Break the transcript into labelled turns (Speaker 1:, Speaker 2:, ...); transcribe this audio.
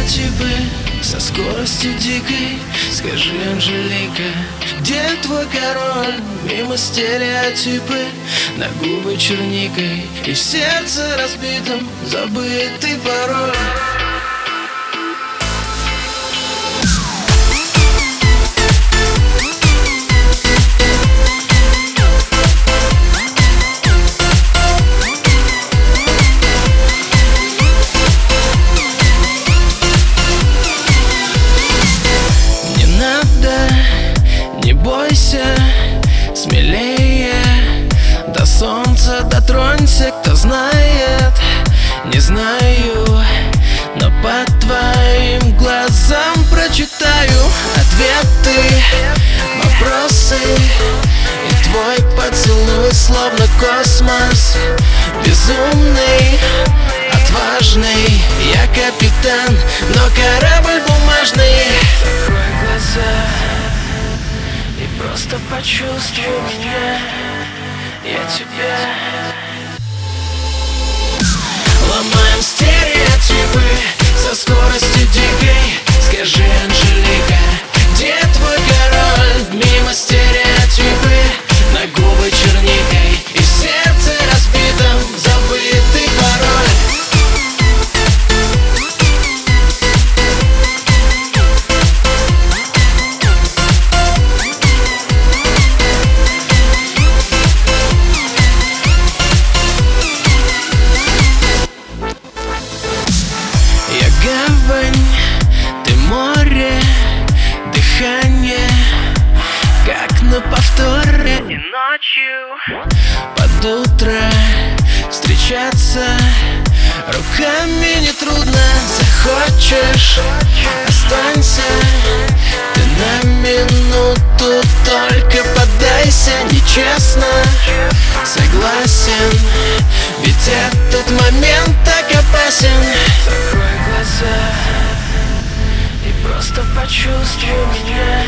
Speaker 1: стереотипы со скоростью дикой. Скажи, Анжелика, где твой король? Мимо стереотипы, на губы черникой, и в сердце разбитом забытый пароль. Не бойся, смелее, до солнца дотронься. Кто знает, не знаю, но по твоим глазам прочитаю ответы, вопросы. И твой поцелуй словно космос, безумный, отважный. Я капитан, но корабль бумажный. Закрой глаза и просто почувствуй меня, я тебя. Ломаем стереотипы со скоростью дикой. Скажи, Анжелика, где твой король? Мимо стереотипы, на губы черникой, и в сердце разбитом забытый пароль. Гавань, ты море, дыхание, как на повторе. И ночью под утро встречаться руками нетрудно. Захочешь, останься, ты на минуту только поддайся. Нечестно, согласен, ведь этот момент так опасен. Закрой глаза и просто почувствуй меня.